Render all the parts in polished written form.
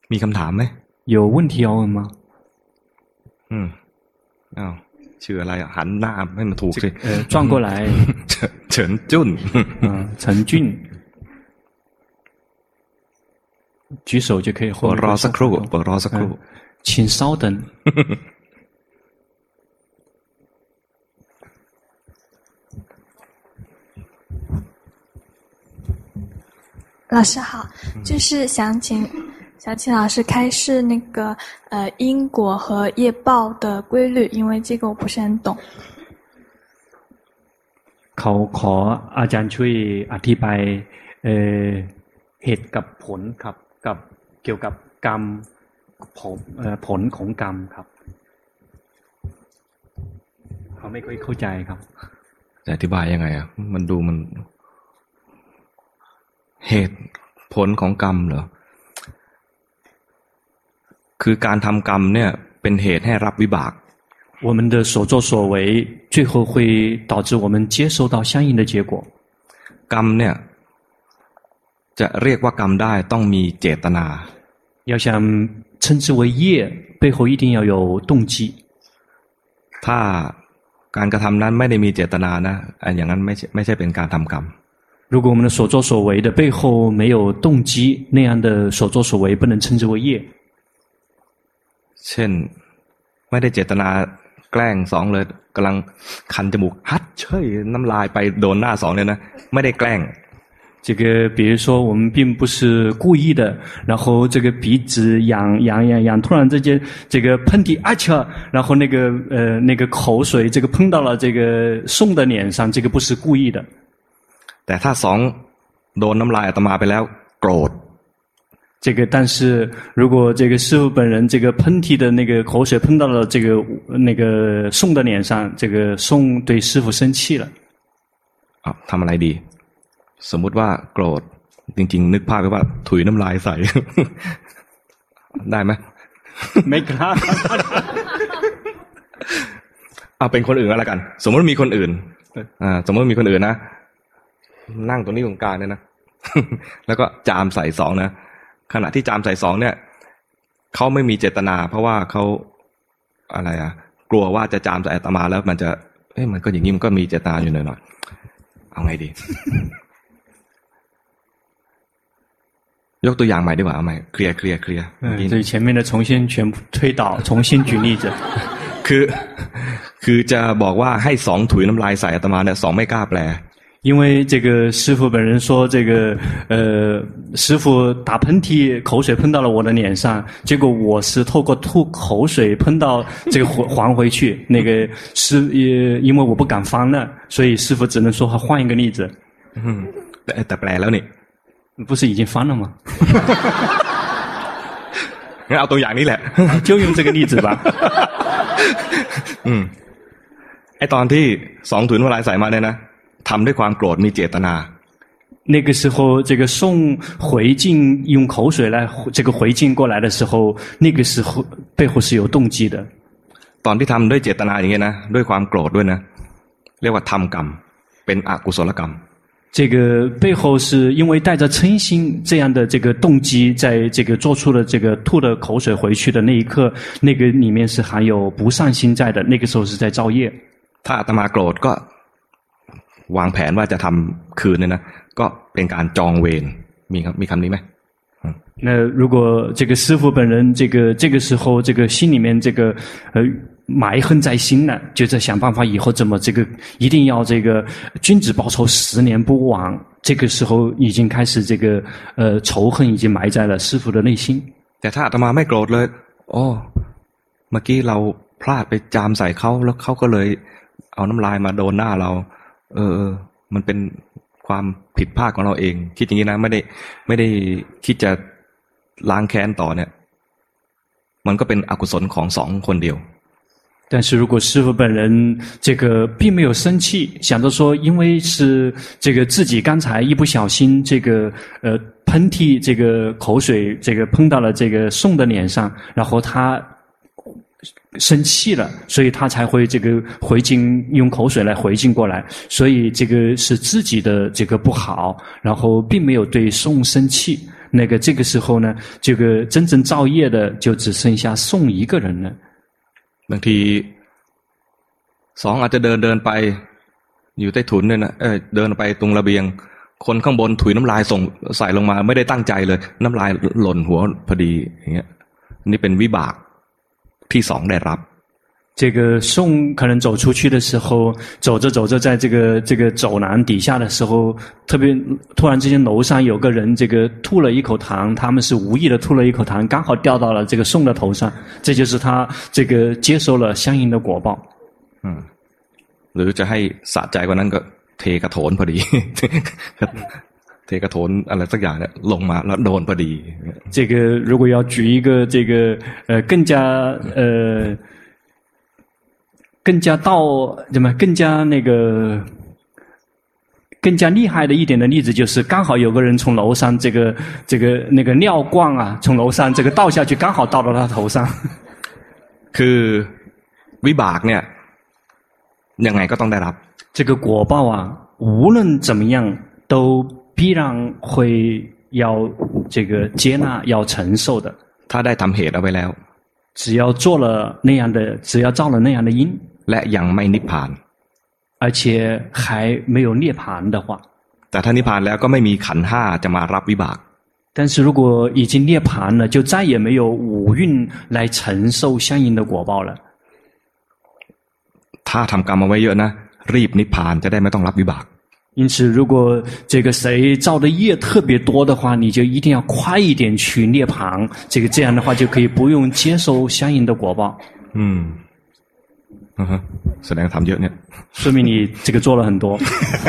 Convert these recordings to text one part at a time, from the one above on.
มีคำถามไหม有问题要问吗？ อ้าวชื่ออะไรหันหน้าให้มันถูกสิ转过来เฉินจุ้น陈俊举手就可以后รอสักครู่รอสักครู่请稍等老师好，就是想请小齐老师开示那个因果和业报的规律，因为这个我不是很懂。 เขาขออาจารย์ช่วยอธิบายเหตุกับผลครับกับเกี่ยวกับกรรมผลของกรรมครับเขาไม่ค่อยเข้าใจครับจะอธิบายยังไงอ่ะมันดูมันเหตุผลของกรรมเหรอคือการทำกรรมเนี่ยเป็นเหตุให้รับวิบาก我们的所作所为最后会导致我们接收到相应的结果กรรมเนี่ยจะเรียกว่ากรรมได้ต้องมีเจตนา要想称之为业背后一定要有动机ถ้าการกระทำนั้นไม่ได้มีเจตนานะอย่างนั้นไม่ใช่เป็นการทำกรรม如果我们的所作所为的背后没有动机那样的所作所为不能称之为业เช่นไม่ได้เจตนาแกล้งสองเลยกำลังคันจมูกฮัดเฉยน้ำลายไปโดนหน้าสองเนี่ยนะไม่ได้แกล้ง这个比如说我们并不是故意的然后这个鼻子痒突然之间这个喷嚏啊切然后那个口水这个喷到了这个宋的脸上这个不是故意的แต่ถ้าสองโดนน้ำลายอาตมาไปแล้วโกรธ这个但是如果这个师父本人这个喷嚏的那个口水喷到了这个那个宋的脸上这个宋对师父生气了ทำอะไรดีสมมุติว่าโกรธจริงๆนึกภาพไปว่าถุยน้ำลายใส่ได้ไหมไม่กล้าเอาเป็นคนอื่นก็แล้วกันสมมติมีคนอื่นสมมติมีคนอื่นนะนั่งตรงนี้ตรงกลางเนี่ยนะแล้วก็จามใส่สองนะขณะที่จามใส่สองเนี่ยเขาไม่มีเจตนาเพราะว่าเขาอะไรกลัวว่าจะจามใส่อาตมาแล้วมันจะมันก็อย่างนี้มันก็มีเจตนาอยู่หน่อยๆเอาไงดียกตัวอย่างใหม่ดีกว่าเอาใหม่เคลียร์所以前面的重新全部推倒重新举例子คือจะบอกว่าให้สองถุยน้ำลายใส่อาตมาเนี่ยสองไม่กล้าแปล因为这个师父本人说这个师父打喷嚏口水喷到了我的脸上结果我是透过吐口水喷到这个还回去那个因为我不敢翻了所以师父只能说换一个例子แต่แปลแล้วนี่不是已经翻了吗งั้นเอาตัวอย่างนี้แหละ就用这个例子吧ไอตอนที่สองถุยน้ำลายใส่มาเนี่ยนะทำด้วยความโกรธมีเจตนา那个时候这个送回敬用口水来这个回敬过来的时候那个时候背后是有动机的ตอนที่ทำด้วยเจตนาอย่างเงี้ยนะด้วยความโกรธด้วยนะเรียกว่าทำกรรมเป็นอกุศลกรรม这个背后是因为带着嗔心这样的这个动机在这个做出了这个吐的口水回去的那一刻那个里面是含有不善心在的那个时候是在造业ถ้าอาตมาโกรธก็วางแผนว่าจะทำคืนเนี่ยนะก็เป็นการจองเวรมีคำนี้ไหม那如果这个师父本人这个时候这个心里面这个埋恨在心了就在想办法以后怎么这个一定要这个君子报仇10年不晚这个时候已经开始这个仇恨已经埋在了师父的内心แต่ถ้าอาตมาไม่โกรธเลยเมื่อกี้เราพลาดไปจามใส่เขาแล้วเขาก็เลยเอาน้ำลายมาโดนหน้าเรามันเป็นความผิดพลาดของเราเองคิดอย่างนี้นะไม่ได้คิดจะล้างแค้นต่อเนี่ยมันก็เป็นอกุศลของสองคนเดียว但是如果师父本人这个并没有生气想着说因为是这个自己刚才一不小心这个喷嚏这个口水这个喷到了这个宋的脸上然后他生气了所以他才会这个回敬用口水来回敬过来所以这个是自己的这个不好然后并没有对宋生气这个时候呢，这个真正造业的就只剩下宋一个人了。 บางทีสองอาจจะเดินไปอยู่ใต้ถุนเนี่ยนะเดินไปตรงระเบียงคนข้างบนถุยน้ำลายส่งใส่ลงมาไม่ได้ตั้งใจเลยน้ำลายหล่นหัวพอดีอย่างเงี้ยนี่เป็นวิบากที่สองได้รับ这个宋可能走出去的时候，走着走着，在这个走廊底下的时候，突然之间楼上有个人这个吐了一口痰，他们是无意的吐了一口痰，刚好掉到了这个宋的头上，这就是他这个接收了相应的果报。 หรือจะให้สะใจกว่านั้นก็เทกระโถนพอดี เทกระโถนอะไรสักอย่างเนี่ยลงมาแล้วโดนพอดี这个如果要举一个这个更加更加厉害的一点的例子，就是刚好有个人从楼上那个尿罐啊，从楼上这个倒下去，刚好倒到他头上。 คือวิบากเนี่ยยังไงก็ต้องได้รับ这个果报啊，无论怎么样都必然会要这个接纳要承受的。 ถ้าได้ทำเหตุเอาไว้แล้ว只要造了那样的因และยังไม่นิพพาน而且还没有涅槃的话， แต่ถ้านิพพานแล้วก็ไม่มีขันธ์ห้าจะมารับวิบาก但是如果已经涅槃了，就再也没有五蕴来承受相应的果报了。 ถ้าทำกรรมเอาไว้เยอะนะรีบนิพพานจะได้ไม่ต้องรับวิบาก因此如果这个谁造的业特别多的话，你就一定要快一点去涅槃，这样的话就可以不用接受相应的果报。 แสดงทำเยอะเนี่ย说明你这个做了很多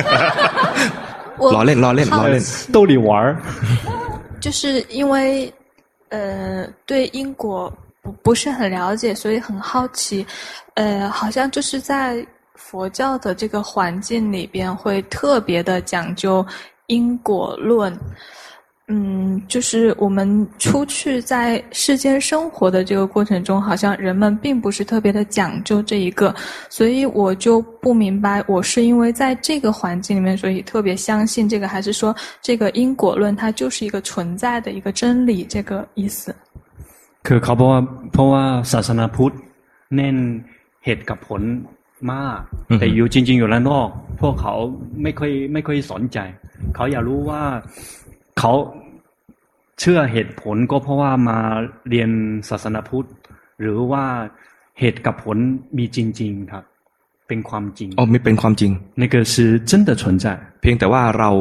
ล้อเล่น逗你玩就是因为对因果不是很了解，所以很好奇好像就是在佛教的这个环境里边会特别的讲究因果论，就是我们出去在世间生活的这个过程中，好像人们并不是特别的讲究这一个，所以我就不明白，我是因为在这个环境里面，所以特别相信这个，还是说这个因果论它就是一个存在的一个真理，这个意思。 คือเขาบอกว่าศาสนาพุทธเน้นเหตุกับผลมากแต่อยู่จริงๆอยู่ด้านนอกพวกเขาไม่ค่อยสนใจเขาอยากรู้ว่าเขาเชื่อเหตุผลก็เพราะว่ามาเรียนศาสนาพุทธหรือว่าเหตุกับผลมีจริงๆครับเป็นความจริงไม่เป็นความจริง那个是真的存在เพียงแต่ว่าเรา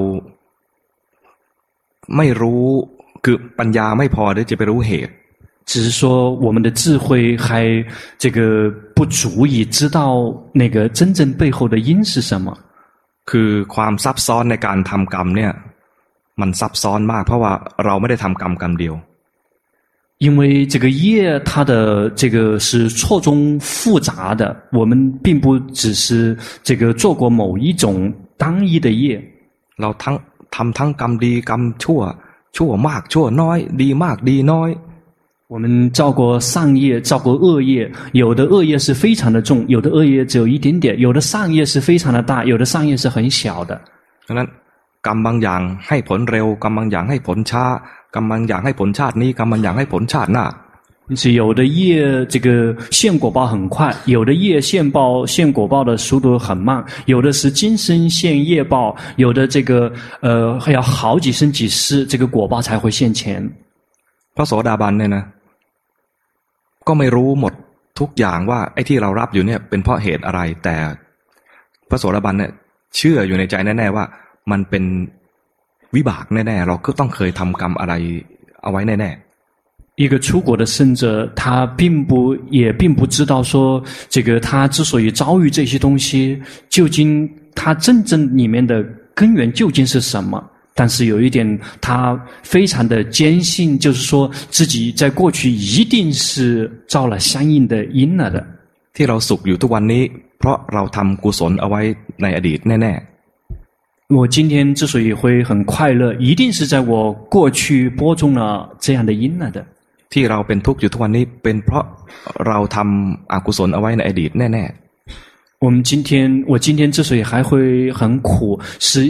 ไม่รู้คือปัญญาไม่พอที่จะไปรู้เหตุ只是说我们的智慧还这个不足以知道那个真正背后的因是什么。 คือความซับซ้อนในการทำกรรมเนี่ยมันซับซ้อนมากเพราะว่าเราไม่ได้ทำกรรมเดียว因为这个业它的这个是错综复杂的，我们并不只是这个做过某一种单一的业。 เราทำทั้งกรรมดีกรรมชั่วมากชั่วน้อยดีมากดีน้อย我们造过善业，造过恶业，有的恶业是非常的重，有的恶业只有一点点，有的善业是非常的大，有的善业是很小的。 ฉะนั้นกรรมบางอย่างให้ผลเร็วกรรมบางอย่างให้ผลช้ากรรมบางอย่างให้ผลชาตินี้กรรมบางอย่างให้ผลชาติหน้า是有的业这个现果报很快，有的业现果报的速度很慢，有的是今生现业报，有的这个要好几生几世这个果报才会现前。 พระโสดาบันเนี่ยนะก็ไม่รู้หมดทุกอย่างว่าไอ้ที่เรารับอยู่เนี่ยเป็นเพราะเหตุอะไรแต่พระโสดาบันเนี่ยเชื่ออยู่ในใจแน่ๆว่ามันเป็นวิบากแน่ๆเราก็ต้องเคยทำกรรมอะไรเอาไว้แน่ๆ一个出国的圣者，他也并不知道说，这个他之所以遭遇这些东西，究竟他真正里面的根源究竟是什么？但是有一点，他非常的坚信，就是说自己在过去一定是造了相应的因了的。 ที่เราสุขอยู่ทุกวันนี้เพราะเราทำกุศลเอาไว้ในอดีตแน่ๆ我今天之所以会很快乐，一定是在我过去播种了这样的因了的。 ที่เราเป็นทุกข์อยู่ทุกวันนี้เป็นเพราะเราทำอกุศลเอาไว้ในอดีตแน่ๆ我今天之所以还会很苦，是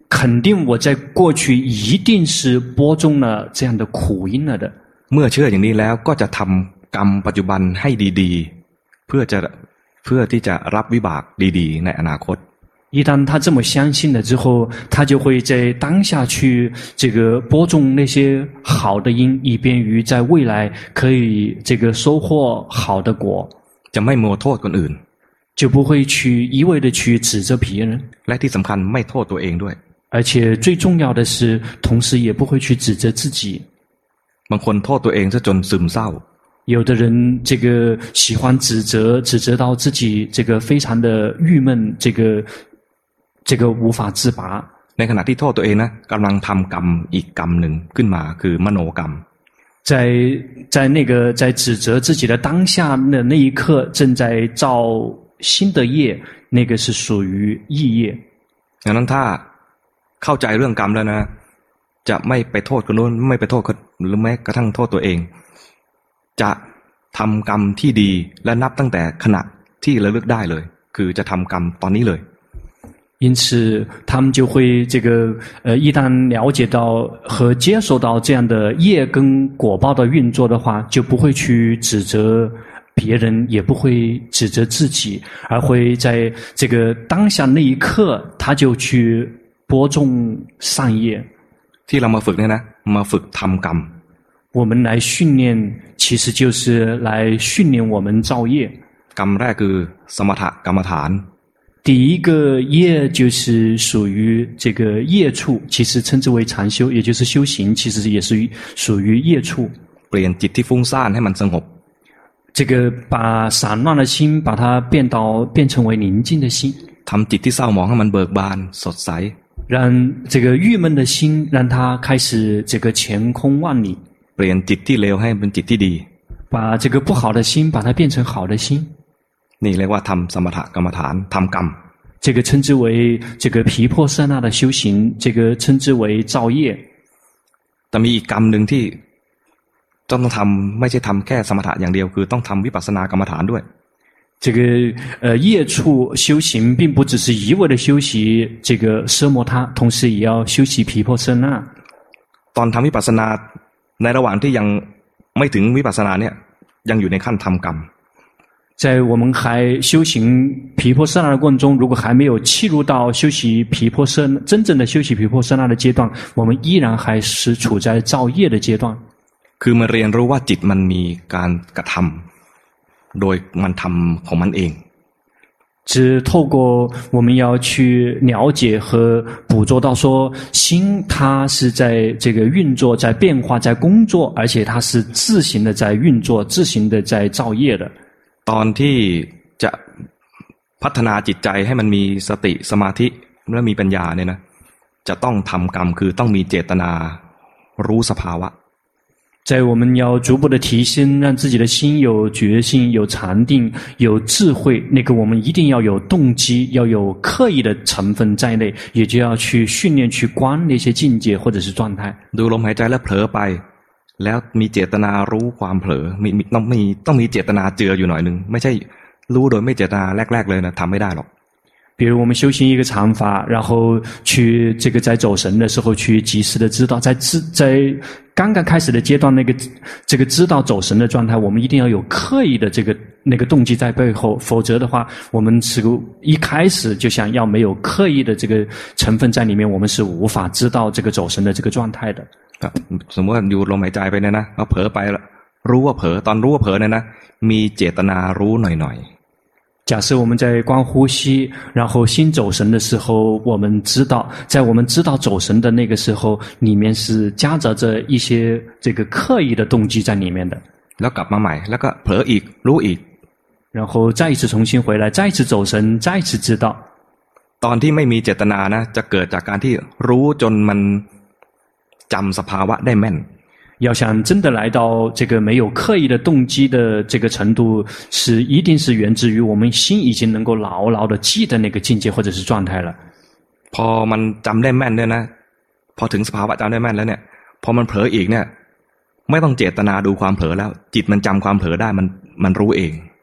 肯定我在过去一定是播种了这样的苦因了的。 เมื่อเชื่ออย่างนี้แล้วก็จะทำกรรมปัจจุบันให้ดีๆเพื่อที่จะรับวิบากดีๆในอนาคต一旦他这么相信了之后，他就会在当下去这个播种那些好的因，以便于在未来可以这个收获好的果。 จะไม่มัวโทษคนอื่น就不会去一味的去指责别人， และที่สำคัญไม่โทษตัวเองด้วย而且最重要的是，同时也不会去指责自己。 บางคนโทษตัวเองซะจนซึมเศร้า有的人这个喜欢指责到自己这个非常的郁闷，这个无法自拔。 ในขณะที่โทษตัวเองนะกำลังทำกรรมอีกกรรมหนึ่งขึ้นมาคือมโนกรรม在指责自己的当下的那一刻，正在造新的业，那个是属于意业。 ดังนั้นถ้าเข้าใจเรื่องกรรมแล้วนะจะไม่ไปโทษคนนู้นไม่ไปโทษคนหรือแม้กระทั่งโทษตัวเองจะทำกรรมที่ดีและนับตั้งแต่ขณะที่ระลึกได้เลยคือจะทำกรรมตอนนี้เลย因此他们就会这个一旦了解到和接受到这样的业跟果报的运作的话，就不会去指责别人，也不会指责自己，而会在这个当下那一刻他就去播种善业。 ที่เรามาฝึกเนี่ยนะมาฝึกทำกรรม我们来训练其实就是来训练我们造业。 กรรมแรกคือสมถกรรมฐาน第一个业就是属于这个业处，其实称之为禅修，也就是修行，其实也是属于业处。 เปลี่ยนจิตที่ฟุ้งซ่านให้มันสงบ这个把散乱的心把它变成为宁静的心， ทำจิตที่เศร้าหมองให้มันเบิกบานสดใส让这个郁闷的心让它开始这个乾空万里， เปลี่ยนจิตที่เลวให้เป็นจิตที่ดี把这个不好的心把它变成好的心。 นี่เรียกว่าทำสมถกรรมฐานทำกรรม这个称之为这个毗婆舍那的修行，这个称之为造业。 แต่มีอีกกรรมหนึ่งที่ต้องทำไม่ใช่ทำแค่สมถะอย่างเดียวคือต้องทำวิปัสสนากรรมฐานด้วย这个业处修行并不只是一味的修习这个奢摩他，同时也要修习毗婆舍那。 ตอนทำวิปัสสนาในระหว่างที่ยังไม่ถึงวิปัสสนาเนี่ยยังอยู่ในขั้นทำกรรม在我们还修行毗婆舍那的过程中，如果还没有契入到修习毗婆舍真正的修习毗婆舍那的阶段，我们依然还是处在造业的阶段。 คือมาเรียนรู้ว่าจิตมันมีการกระทำโดยมันทำของมันเอง只透过我们要去了解和捕捉到说心它是在这个运作在变化在工作，而且它是自行的在运作自行的在造业的。 ตอนที่จะพัฒนาจิตใจให้มันมีสติสมาธิและมีปัญญาเนี่ยนะจะต้องทำกรรมคือต้องมีเจตนารู้สภาวะ在我们要逐步的提升，让自己的心有决心、有禅定、有智慧，那个我们一定要有动机，要有刻意的成分在内，也就要去训练、去观那些境界或者是状态。 ดูลมหายใจแล้วเผลอไปแล้วมีเจตนารู้ความเผลอต้องมีเจตนาเจืออยู่หน่อยนึงไม่ใช่รู้โดยไม่เจตนาแรกๆเลยนะทำไม่ได้หรอก比如我们修行一个禅法，然后去这个在走神的时候去及时的知道，在刚刚开始的阶段这个知道走神的状态，我们一定要有刻意的那个动机在背后，否则的话，我们是一开始就想要没有刻意的这个成分在里面，我们是无法知道这个走神的这个状态的。 สมมติว่าอยู่ลมหายใจไปเนี่ยนะเผลอไปแล้วรู้ว่าเผลอตอนรู้ว่าเผลอเนี่ยนะมีเจตนารู้หน่อย假设我们在观呼吸，然后心走神的时候，我们知道，在我们知道走神的那个时候，里面是夹杂着一些这个刻意的动机在里面的。 แล้วกลับมาใหม่แล้วก็เผลออีกรู้อีก然后再一次重新回来，再一次走神，再一次知道。 ตอนที่ไม่มีเจตนานะจะเกิดจากการที่รู้จนมันจำสภาวะได้แม่น要想真的来到这个没有刻意的动机的这个程度，一定是源自于我们心已经能够牢牢的记得那个境界或者是状态了。 พอมันจำได้แม่นเนี่ยนะพอถึงสภาวะจำได้แม่นแล้วเนี่ยพอมันเผลออีกเนี่ยไม่ต้องเจตนาดูความเผลอแล้วจิตมันจำความเผลอได้มันรู้เอง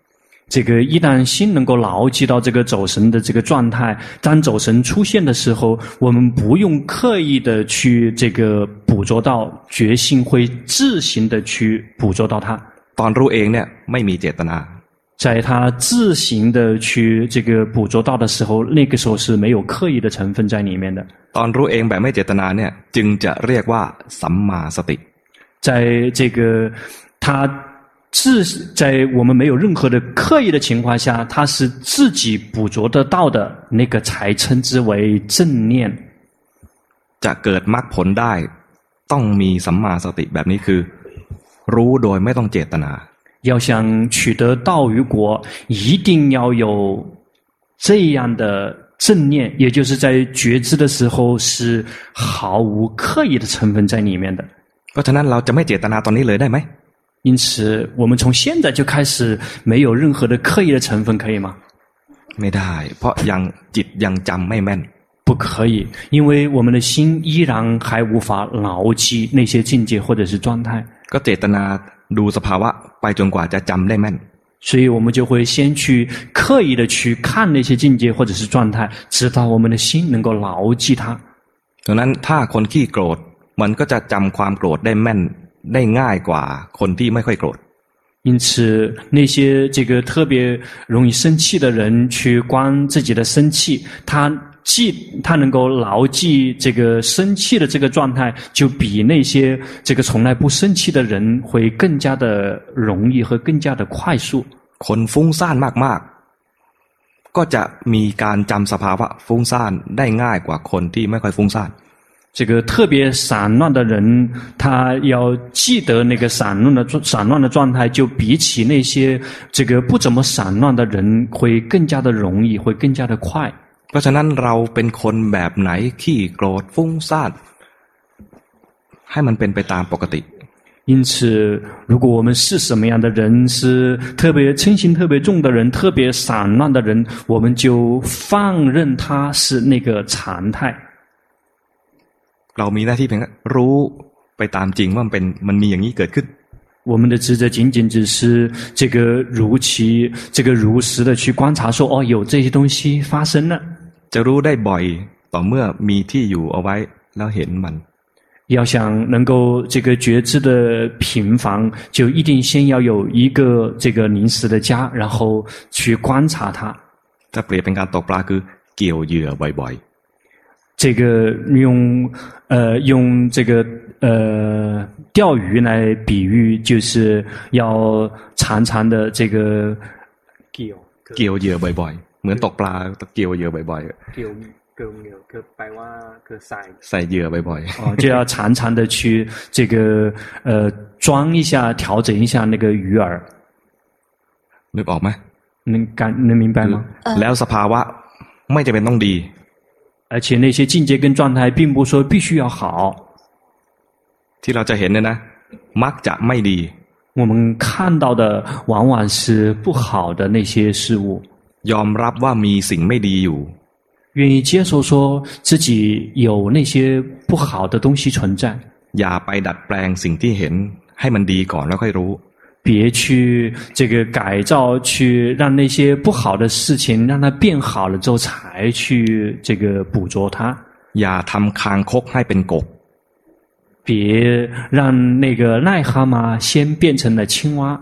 这个一旦心能够牢记到这个走神的这个状态，当走神出现的时候，我们不用刻意的去这个捕捉到，觉性会自行的去捕捉到它。 ตอนรู้เองเนี่ยไม่มีเจตนา在他自行的去这个捕捉到的时候，那个时候是没有刻意的成分在里面的。 ตอนรู้เองแบบไม่เจตนาเนี่ยจึงจะเรียกว่าสัมมาสติ在这个他在我们没有任何的刻意的情况下，他是自己捕捉得到的，那个才称之为正念。 จะเกิดมรรคผลได้ต้องมีสัมมาสติแบบนี้คือรู้โดยไม่ต้องเจตนา要想取得道与果，一定要有这样的正念，也就是在觉知的时候是毫无刻意的成分在里面的。 เพราะฉะนั้นเราจะไม่เจตนาตอนนี้เลยได้ไหม因此，我们从现在就开始没有任何的刻意的成分，可以吗？ ไม่ได้เพราะยังจิตยังจำไม่แม่น不可以，因为我们的心依然还无法牢记那些境界或者是状态。 ก็เจตนาดูสภาวะไปจนกว่าจะจำได้แม่น所以我们就会先去刻意的去看那些境界或者是状态，直到我们的心能够牢记它。 ดังนั้นถ้าคนขี้โกรธมันก็จะจำความโกรธได้แม่นได้ง่ายกว่าคนที่ไม่ค่อยโกรธ因此，那些这个特别容易生气的人去观自己的生气，他能够牢记这个生气的这个状态，就比那些这个从来不生气的人会更加的容易和更加的快速。 คนฟุ้งซ่านมากๆก็จะมีการจำสภาวะฟุ้งซ่านได้ง่ายกว่าคนที่ไม่ค่อยฟุ้งซ่าน这个特别散乱的人，他要记得那个散乱的状态，就比起那些这个不怎么散乱的人，会更加的容易，会更加的快。 เพราะฉะนั้นเราเป็นคนแบบไหนขี้โกรธฟุ้งซ่านให้มันเป็นไปตามปกติ因此，如果我们是什么样的人，是特别嗔心特别重的人，特别散乱的人，我们就放任他是那个常态。 เรามีหน้าที่เพียงแค่รู้ไปตามจริงว่ามันมีอย่างนี้เกิดขึ้น我们的职责仅仅只是这个如实的去观察说，哦，有这些东西发生了。 จะรู้ได้บ่อยต่อเมื่อมีที่อยู่เอาไว้แล้วเห็นมัน要想能够这个觉知的频繁，就一定先要有一个这个临时的家，然后去观察它。 ถ้าเปรียบเป็นการตกปลาคือเกี่ยวเหยื่อบ่อย这个用这个钓鱼来比喻，就是要常常的这个ๆเกี่ยวเหยื่อบ่อยๆเหมือนตกปลาเกี่ยวเหยื่อบ่อยๆคือแปลว่าคือใส่ใส่เหยื่อบ่อย哦，就要常常的去这个装一下，调整一下那个鱼饵。 ๆนึกออกไหม能明白吗？ แล้วสภาวะไม่จำเป็นต้องดี而且那些境界跟状态，并不说必须要好。 ที่เราจะเห็นเนี่ยนะมักจะไม่ดี我们看到的往往是不好的那些事物。 ยอมรับว่ามีสิ่งไม่ดีอยู่愿意接受说自己有那些不好的东西存在， อย่าไปดัดแปลงสิ่งที่เห็นให้มันดีก่อนแล้วค่อยรู้别去这个改造，去让那些不好的事情让它变好了之后，才去这个捕捉它。 อย่าทำคางคกให้เป็นกบ别让那个癞蛤蟆先变成了青蛙。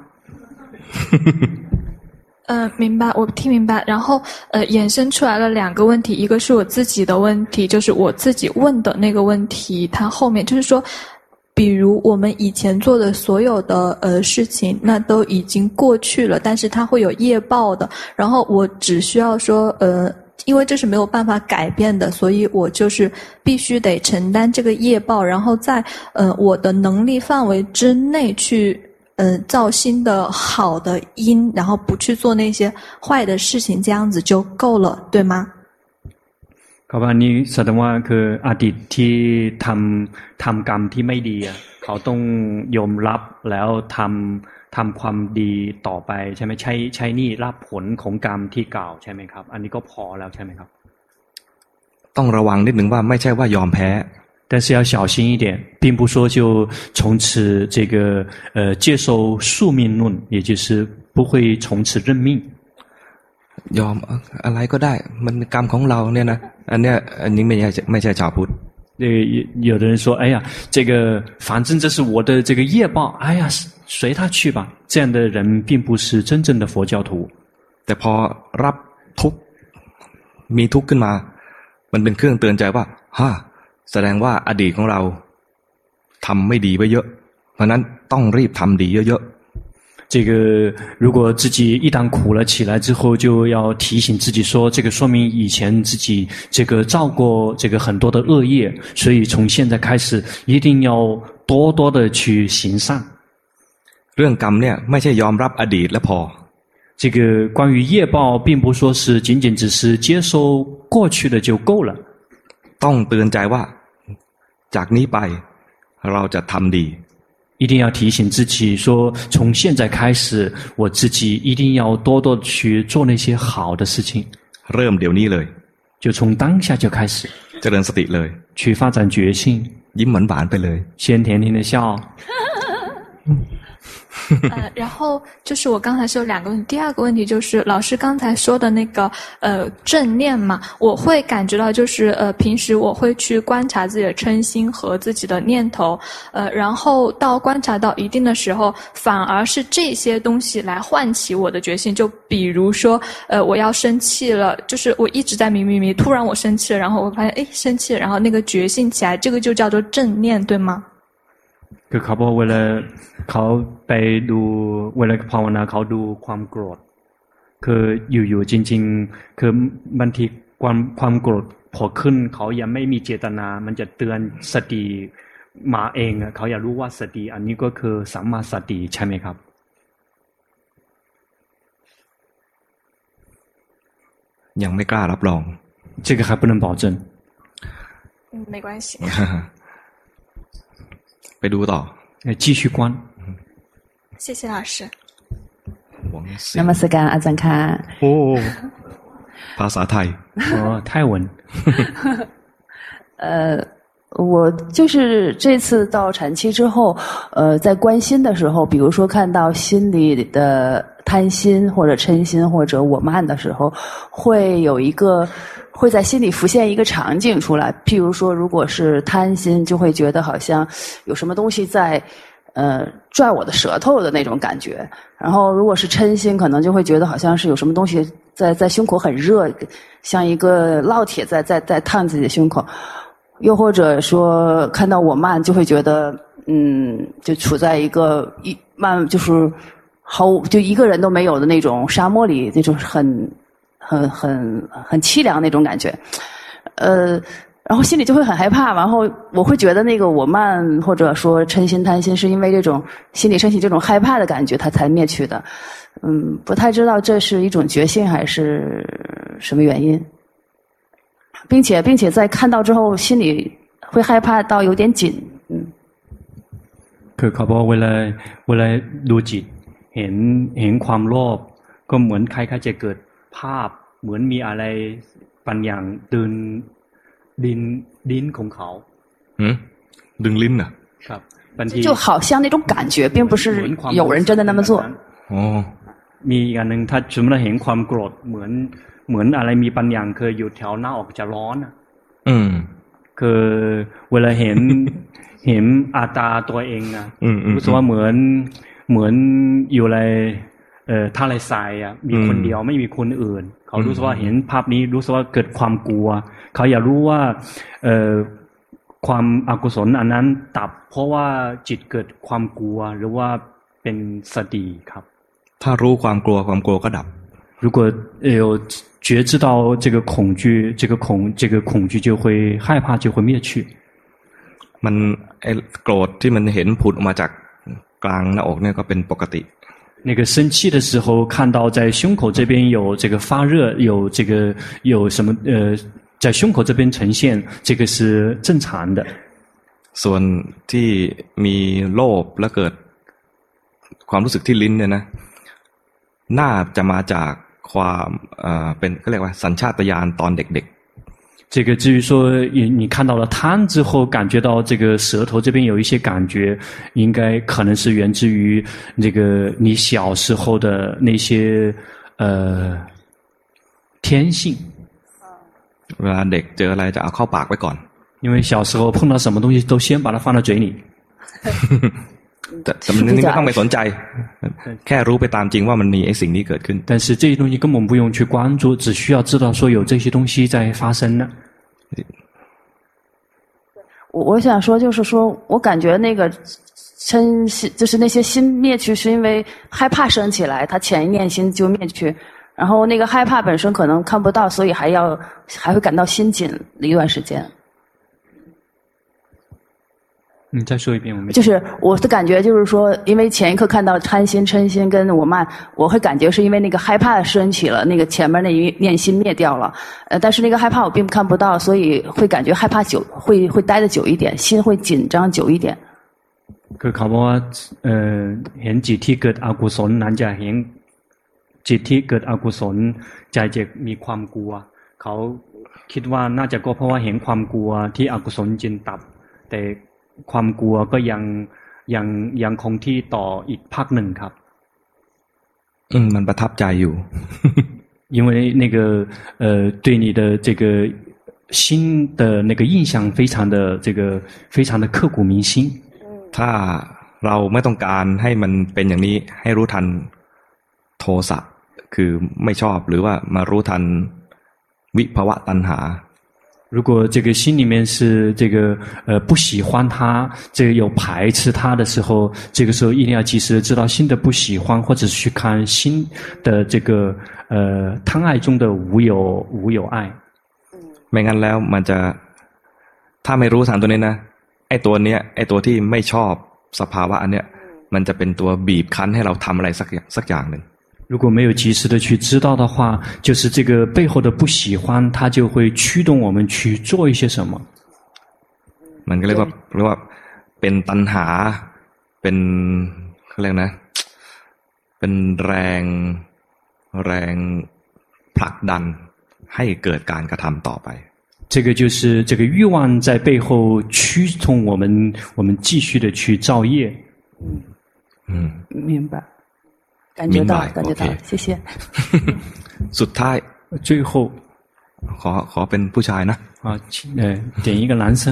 明白，我听明白。然后衍生出来了两个问题，一个是我自己的问题，就是我自己问的那个问题，它后面就是说，比如我们以前做的所有的事情，那都已经过去了，但是它会有业报的。然后我只需要说因为这是没有办法改变的，所以我就是必须得承担这个业报，然后在我的能力范围之内去造新的好的因，然后不去做那些坏的事情，这样子就够了，对吗？ ครับอันนี้แสดงว่าคืออดีตที่ทำกรรมที่ไม่ดีอ่ะเขาต้องยอมรับแล้วทำความดีต่อไปใช่ไหมใช้นี่รับผลของกรรมที่เก่าใช่ไหมครับอันนี้ก็พอแล้วใช่ไหมครับต้องระวังนิดนึงว่าไม่ใช่ว่ายอมแพ้但是要小心一点，并不说就从此这个接受宿命论，也就是不会从此认命。 ยอมอะไรก็ได้มันกรรมของเราเนี่ยนะอันเนี้ยอันนี้ไม่ใช่ชาวพุทธ有的人说，哎呀，这个反正这是我的这个业报，哎呀，随他去吧。这样的人并不是真正的佛教徒。 แต่พอรับทุกข์มีทุกข์ขึ้นมามันเป็นเครื่องเตือนใจว่าแสดงว่าอดีตของเราทำไม่ดีไว้เยอะเพราะนั้นต้องรีบทำดีเยอะ这个如果自己一旦苦了起来之后，就要提醒自己说，这个说明以前自己这个造过这个很多的恶业，所以从现在开始一定要多多的去行善。 เรื่องกรรมเนี่ยไม่ใช่ยอมรับอดีตแล้วพอ这个关于业报，并不说是仅仅只是接收过去的就够了。 ต้องเตือนใจว่าจากนี้ไปเราจะทำดี一定要提醒自己说，从现在开始，我自己一定要多多去做那些好的事情。 เริ่มเดี๋ยวนี้เลย就从当下就开始เจริญสติเลย去发展觉性， ยิ้มหวานๆไปเลย先甜甜的笑。 然后就是我刚才是有2个问题，第2个问题就是老师刚才说的那个正念嘛，我会感觉到就是平时我会去观察自己的嗔心和自己的念头，然后到观察到一定的时候，反而是这些东西来唤起我的觉性。就比如说我要生气了，就是我一直在迷，突然我生气了，然后我发现生气了，然后那个觉性起来，这个就叫做正念，对吗？ คือเขาบอกเวลาเขาไปดูเวลาภาวนาเขาดูความโกรธคืออยู่จริงๆคือบางทีความโกรธพอขึ้นเขายังไม่มีเจตนามันจะเตือนสติมาเองเขาอยากรู้ว่าสติอันนี้ก็คือสัมมาสติใช่ไหมครับยังไม่กล้ารับรอง这个还不能保证没关系ไปดูต่อ继续观谢谢老师นมัสการอาจารย์ค่ะโอ้ภาษาไทย泰文我就是这次到禅期之后在观心的时候，比如说看到心里的贪心或者嗔心或者我慢的时候，会在心里浮现一个场景出来，譬如说如果是贪心，就会觉得好像有什么东西在拽我的舌头的那种感觉，然后如果是嗔心，可能就会觉得好像是有什么东西在胸口很热，像一个烙铁在烫自己的胸口，又或者说看到我慢，就会觉得就处在一个就是就一个人都没有的那种沙漠里，那种很凄凉那种感觉，然后心里就会很害怕，然后我会觉得那个我慢或者说嗔心贪心是因为这种心里升起这种害怕的感觉它才灭去的，不太知道这是一种觉性还是什么原因，并且在看到之后心里会害怕到有点紧。 คือเขาบอกเวลาดูจิตเห็นความโลภก็เหมือนคล้ายๆจะเกิดภาพเหมือนมีอะไรบางอย่างดึงลิ้นของเขาดึงลิ้นน่ะครับ就好像那种感觉并不是有人真的那么做มีอีกอันนึงถ้าสมมติเราเห็นความโกรธเหมือนอะไรมีบางอย่างเคยอยู่แถวหน้าออกจะร้อนคือเวลาเห็นอาตาตัวเองนะรู้สึกว่าเหมือนอยู่ในทะเลทรายมีคนเดียวไม่มีคนอื่นเขารู้สึกว่าเห็นภาพนี้รู้สึกว่าเกิดความกลัวเขาอยากรู้ว่าความอกุศลอันนั้นดับเพราะว่าจิตเกิดความกลัวหรือว่าเป็นสติครับถ้ารู้ความกลัวก็ดับ如果有觉知到这个恐惧这个恐惧就会害怕就会灭去มันโกรธที่มันเห็นผุดออกมาจากกลางหน้าอกเนี่ยก็เป็นปกติ那个生气的时候看到在胸口这边有这个发热有什么在胸口这边呈现这个是正常的ส่วนที่มีโลภและเกิดความรู้สึกที่ลิ้นเนี่ยนะน่าจะมาจากความเป็นก็เรียกว่าสัญชาตญาณตอนเด็ก这个至于说你看到了贪之后，感觉到这个舌头这边有一些感觉，应该可能是源自于这个你小时候的那些天性。 เวลาเด็กเจออะไรจะเอาเข้าปากไว้ก่อน因为小时候碰到什么东西都先把它放到嘴里。 แต่มันไม่ต้องไปสนใจแค่รู้ไปตามจริงว่ามันมีไอ้สิ่งนี้เกิดขึ้น但是这些东西根本不用去关注，只需要知道说有这些东西在发生呢。 我想说，就是说我感觉那个嗔心，就是那些心灭去，是因为害怕升起来，它前一念心就灭去，然后那个害怕本身可能看不到，所以还会感到心紧一段时间。 你再说一遍，我没。 就是我的感觉，就是说，因为前一刻看到贪心、嗔心跟我慢，我会感觉是因为那个害怕升起了，那个前面那一念心灭掉了，但是那个害怕我并看不到，所以会感觉害怕久，会待得久一点，心会紧张久一点。 คือเขาบอกว่าเห็นจิตที่เกิดอกุศลนั้นจะเห็นจิตที่เกิดอกุศลใจจะมีความกลัวเขาคิดว่าน่าจะก็เพราะว่าเห็นความกลัวที่อกุศลจินตับแต่ความกลัวก็ยังคงที่ต่ออีกพักหนึ่งครับมันประทับใจอยู่因为那个对你的这个心的那个印象非常的刻骨铭心ถ้าเราไม่ต้องการให้มันเป็นอย่างนี้ให้รู้ทันโทสะคือไม่ชอบหรือว่ามารู้ทันวิภวะตัณหา如果这个心里面是这个不喜欢它，这个有排斥它的时候，这个时候一定要及时的知道心的不喜欢，或者是去看心的这个贪爱中的无有爱。 ไม่งั้นแล้วมันจะถ้าไม่รู้ทันตัวนี้นะไอ้ตัวเนี้ยไอ้ตัวที่ไม่ชอบสภาวะอันเนี้ยมันจะเป็นตัวบีบคั้นให้เราทำอะไรสักอย่างหนึ่ง如果没有及时的去知道的话，就是这个背后的不喜欢，它就会驱动我们去做一些什么。 มันก็เรียกว่าเป็นตัณหาเป็นเขาเรียกนะเป็นแรงผลักดันให้เกิดการกระทำต่อไป这个就是这个欲望在背后驱动我们继续的去造业。 明白。感觉到，谢谢。 สุดท้าย最后ขอเป็นผู้ชายนะ点一个男生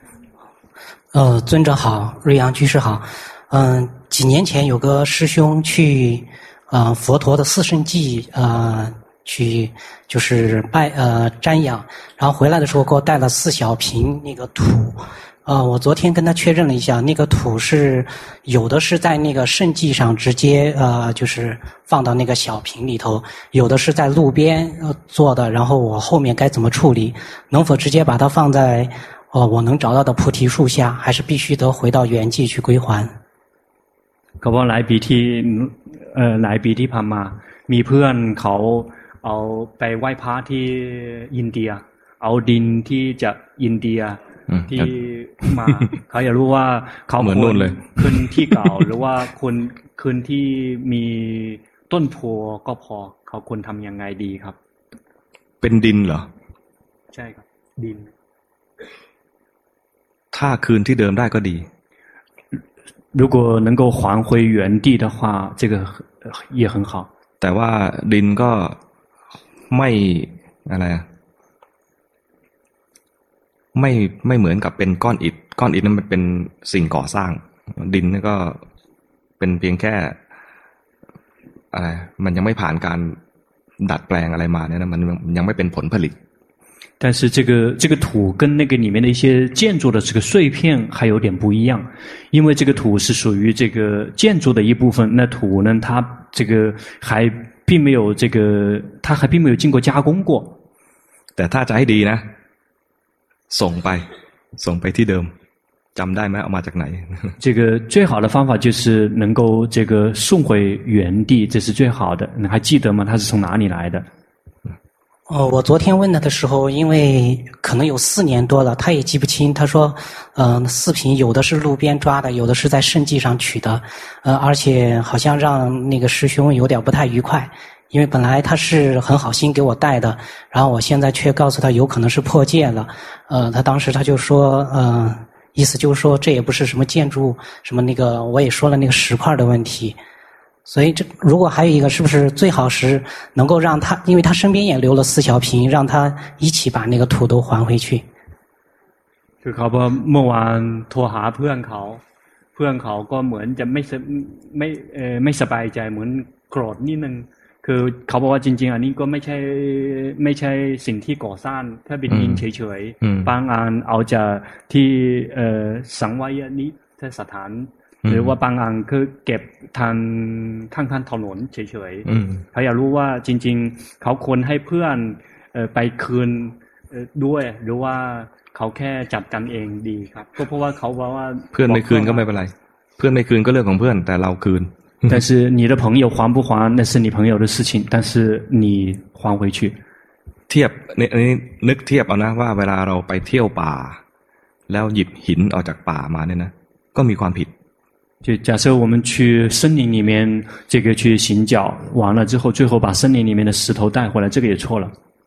尊者好，瑞阳居士好。几年前有个师兄去佛陀的四圣迹去就是瞻仰，然后回来的时候给我带了4小瓶那个土。我昨天跟他确认了一下，那个土是有的是在那个圣迹上直接就是放到那个小瓶里头，有的是在路边做的，然后我后面该怎么处理？能否直接把它放在我能找到的菩提树下，还是必须得回到原迹去归还？ ก็ว่าหลายปีที่ผ่านมามีเพื่อนเขาเอาไปไหว้พระที่อินเดียเอาดินที่จากอินเดียที่มาเขาอยากรู้ว่าเขาควรคืนที่เก่าหรือว่าควรคืนที่มีต้นโพก็พอเขาควรทำยังไงดีครับเป็นดินเหรอใช่ครับดินถ้าคืนที่เดิมได้ก็ดี如果能够还回原地的话这个也很好แต่ว่าดินก็ไม่อะไรไม่เหมือนกับเป็นก้อนอิฐนั้นมันเป็นสิ่งก่อสร้างดินนี่ก็เป็นเพียงแค่อะไรมันยังไม่ผ่านการดัดแปลงอะไรมาเนี่ยนะมันยังไม่เป็นผลผลิต但是这个土跟那个里面的一些建筑的这个碎片还有点不一样，因为这个土是属于这个建筑的一部分，那土呢，它这个还并没有经过加工过。 แต่ถ้าจะให้ดีนะส่งไปที่เดิมจำได้ไหมเอามาจากไหน这个最好的方法就是能够这个送回原地，这是最好的。你还记得吗？它是从哪里来的？ 我昨天问他的时候，因为可能有4年多了，他也记不清。他说，4瓶有的是路边抓的，有的是在圣迹上取的，而且好像让那个师兄有点不太愉快， 因为本来他是很好心给我带的，然后我现在却告诉他有可能是破戒了。他当时他就说，意思就是说这也不是什么建筑，什么那个我也说了那个石块的问题。所以如果还有一个，是不是最好是能够让他，因为他身边也留了4小瓶，让他一起把那个土都还回去。 คือเขาบอกเมื่อวานโทรหาเพื่อนเขาก็เหมือนจะไม่สบายใจเหมือนโกรธนิดนึงคือเขาบอกว่าจริงๆอันนี้ก็ไม่ใช่สิ่งที่ก่อสร้างแค่เป็นดินเฉยๆบางอันเอาจากที่สังวายนิสถานหรือว่าบางอันคือเก็บทางข้างถนนเฉยๆเขาอยากรู้ว่าจริงๆเขาควรให้เพื่อนไปคืนด้วยหรือว่าเขาแค่จัดกันเองดีครับก็เพราะว่าเขาบอกว่าเพื่อนไม่คืนก็ไม่เป็นไรเพื่อนไม่คืนก็เรื่องของเพื่อนแต่เราคืน但是你的朋友还不还那是你朋友的事情但是你还回去เทียบนี่นึกเทียบเอานะว่าเวลาเราไปเที่ยวป่าแล้วหยิบหินออกจากป่ามาเนี่ยนะก็มีความผิด就假设我们去森林里面这个去行脚完了之后最后把森林里面的石头带回来这个也错了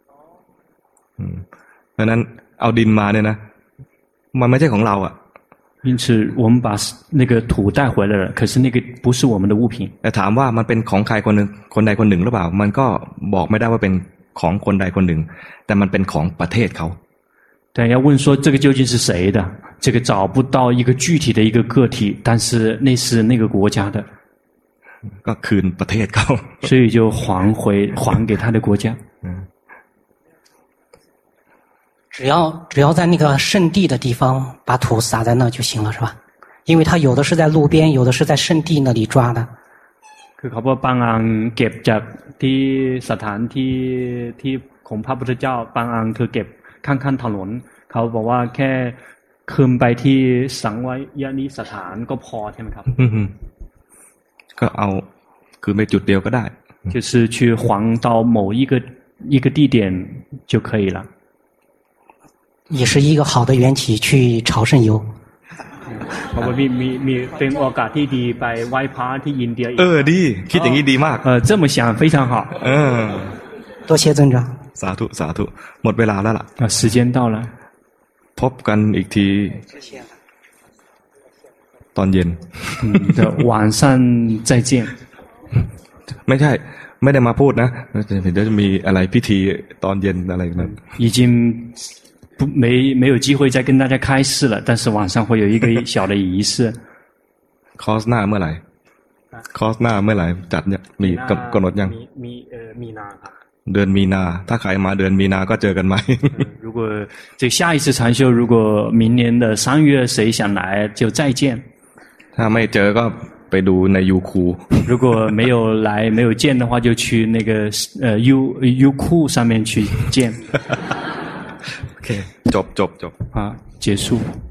ดังนั้นเอาดินมาเนี่ยนะมันไม่ใช่ของเราอ่ะ因此我们把那个土带回来了可是那个不是我们的物品แต่ถามว่ามันเป็นของใครคนใดคนหนึ่งหรือเปล่ามันก็บอกไม่ได้ว่าเป็นของคนใดคนหนึ่งแต่มันเป็นของประเทศเขา但要问说这个究竟是谁的这个找不到一个具体的一个个体但是那是那个国家的ก็คืนประเทศเขา所以就还给他的国家只要在那个圣地的地方把土撒在那就行了是吧因为他有的是在路边有的是在圣地那里抓的คือเขาบอกบางอันเก็บจากที่สถานที่ของพระพุทธเจ้าบางอันคือเก็บข้างถนนเขาบอกว่าแค่คืนไปที่สังวายนิสถานก็พอใช่ไหมครับก็เอาคือไปจุดเดียวก็ได้就是去还到某一个地点就可以了也是一个好的缘起去朝圣游เพราะว่ามีเป็นโอกาสที่ดีไปไหว้พระที่อินเดียอีกดีคิดอย่างนี้ดีมาก这么想非常好多谢尊长สาธุหมดเวลาแล้วล่ะ时间到了พบกันอีกทีตอนเย็น晚上再见ไม่ใช่ไม่ได้มาพูดนะเดี๋ยวจะมีอะไรพิธีตอนเย็นอะไรนั้น已经没有机会再跟大家开示了但是晚上会有一个小的仪式คอร์สหน้าเมื่อไหร่จัดเนี่ยมีกำหนดยังมีนาครับเดือนมีนาถ้าใครมาเดือนมีนาก็เจอกันใหม่如果这下一次禅修如果明年的3月谁想来就再见ถ้าไม่เจอก็ไปดูในยูคู如果没有来没有见的话就去那个优酷上面去见โอเคจบ结束